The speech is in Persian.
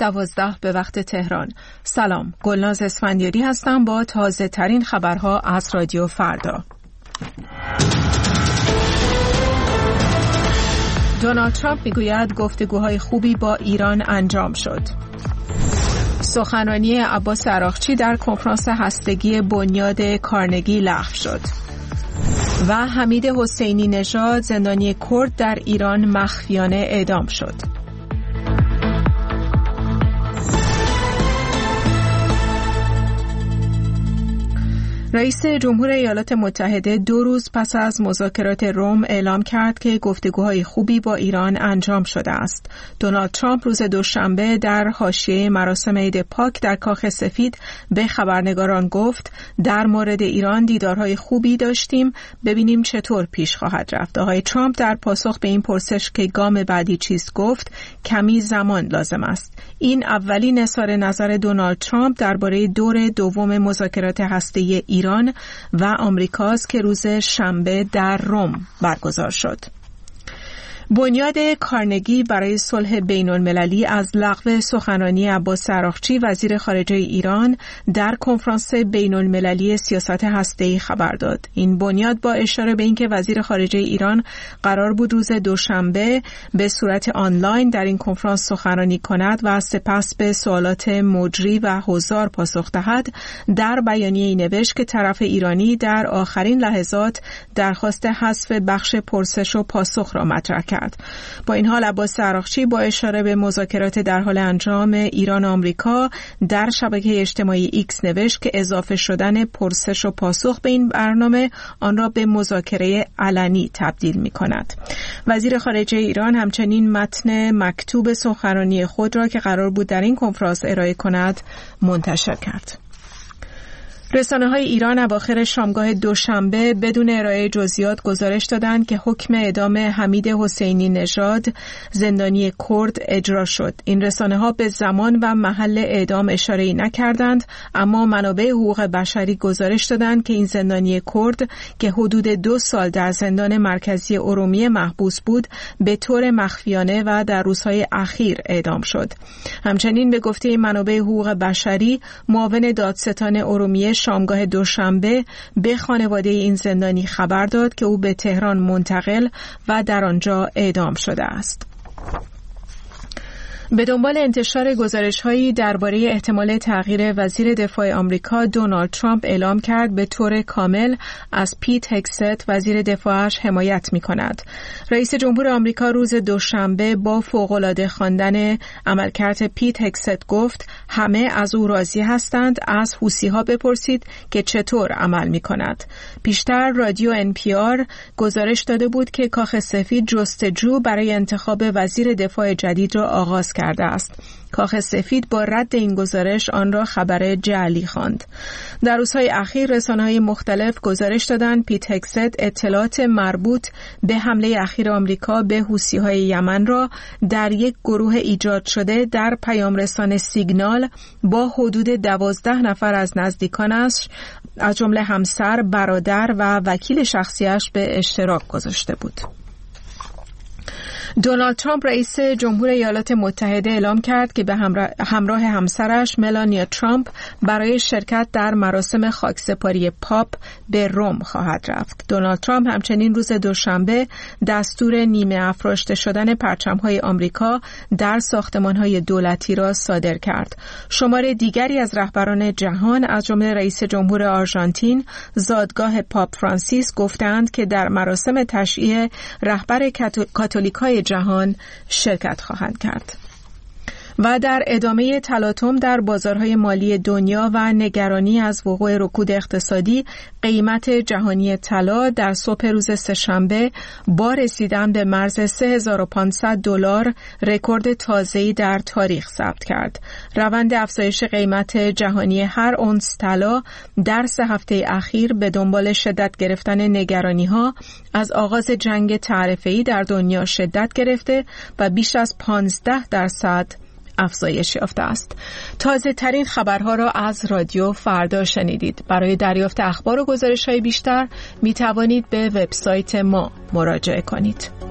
12 به وقت تهران. سلام، گلناز اسفندیاری هستم با تازه ترین خبرها از رادیو فردا. دونالد ترامپ میگوید گفتگوهای خوبی با ایران انجام شد. سخنرانی عباس عراقچی در کنفرانس هستگی بنیاد کارنگی لغو شد. و حمید حسینی نژاد زندانی کرد در ایران مخفیانه اعدام شد. رئیس جمهور ایالات متحده 2 روز پس از مذاکرات روم اعلام کرد که گفتگوهای خوبی با ایران انجام شده است. دونالد ترامپ روز دوشنبه در حاشیه مراسم عید پاک در کاخ سفید به خبرنگاران گفت در مورد ایران دیدارهای خوبی داشتیم، ببینیم چطور پیش خواهد رفت. آقای ترامپ در پاسخ به این پرسش که گام بعدی چیست گفت کمی زمان لازم است. این اولین اظهار نظر دونالد ترامپ درباره دور دوم مذاکرات هسته‌ای ایران و آمریکاست که روز شنبه در روم برگزار شد. بنیاد کارنگی برای صلح بین‌المللی از لغو سخنرانی عباس عراقچی وزیر خارجه ایران در کنفرانس بین‌المللی سیاست هسته‌ای خبر داد. این بنیاد با اشاره به اینکه وزیر خارجه ایران قرار بود روز دوشنبه به صورت آنلاین در این کنفرانس سخنرانی کند و سپس به سوالات مجری و حضار پاسخ دهد، در بیانیه‌ای نوشت که طرف ایرانی در آخرین لحظات درخواست حذف بخش پرسش و پاسخ را مطرح کرد. با این حال عباس عراقچی با اشاره به مذاکرات در حال انجام ایران و آمریکا در شبکه اجتماعی ایکس نوشت که اضافه شدن پرسش و پاسخ به این برنامه آن را به مذاکره علنی تبدیل می کند. وزیر خارجه ایران همچنین متن مکتوب سخنرانی خود را که قرار بود در این کنفرانس ارائه کند منتشر کرد. رسانه‌های ایران اواخر شامگاه دوشنبه بدون ارائه جزئیات گزارش دادند که حکم اعدام حمید حسینی نژاد زندانی کرد اجرا شد. این رسانه‌ها به زمان و محل اعدام اشاره‌ای نکردند، اما منابع حقوق بشری گزارش دادند که این زندانی کرد که حدود 2 سال در زندان مرکزی ارومیه محبوس بود، به طور مخفیانه و در روزهای اخیر اعدام شد. همچنین به گفته منابع حقوق بشری، معاون دادستان ارومیه شامگاه دوشنبه به خانواده این زندانی خبر داد که او به تهران منتقل و در آنجا اعدام شده است. به دنبال انتشار گزارش‌هایی درباره احتمال تغییر وزیر دفاع آمریکا، دونالد ترامپ اعلام کرد به طور کامل از پیت هگست وزیر دفاعش حمایت می‌کند. رئیس جمهور آمریکا روز دوشنبه با فوق‌العاده خواندن عملکرد پیت هگست گفت همه از او راضی هستند، از حوثی‌ها بپرسید که چطور عمل می‌کند. پیشتر رادیو NPR گزارش داده بود که کاخ سفید جستجو برای انتخاب وزیر دفاع جدید را آغاز کرده است. کاخ سفید با رد این گزارش آن را خبر جعلی خواند. در روزهای اخیر رسانه‌های مختلف گزارش دادند پیت هگست اطلاعات مربوط به حمله اخیر آمریکا به حوثی‌های یمن را در یک گروه ایجاد شده در پیامرسان سیگنال با حدود 12 نفر از نزدیکانش از جمله همسر، برادر و وکیل شخصیش به اشتراک گذاشته بود. دونالد ترامپ رئیس جمهور ایالات متحده اعلام کرد که به همراه همسرش ملانیا ترامپ برای شرکت در مراسم خاکسپاری پاپ به روم خواهد رفت. دونالد ترامپ همچنین روز دوشنبه دستور نیمه افراشته شدن پرچم‌های آمریکا در ساختمان‌های دولتی را صادر کرد. شمار دیگری از رهبران جهان از جمله رئیس جمهور آرژانتین، زادگاه پاپ فرانسیس گفتند که در مراسم تشییع رهبر کاتولیکای جهان شرکت خواهند کرد. و در ادامه تلاطم در بازارهای مالی دنیا و نگرانی از وقوع رکود اقتصادی، قیمت جهانی طلا در صبح روز سه‌شنبه با رسیدن به مرز $3500 رکورد تازه‌ای در تاریخ ثبت کرد. روند افزایش قیمت جهانی هر اونس طلا در 3 هفته اخیر به دنبال شدت گرفتن نگرانی‌ها از آغاز جنگ تعرفه‌ای در دنیا شدت گرفته و بیش از 15% افزایش یافته است. تازه ترین خبرها را از رادیو فردا شنیدید. برای دریافت اخبار و گزارش‌های بیشتر می توانید به وبسایت ما مراجعه کنید.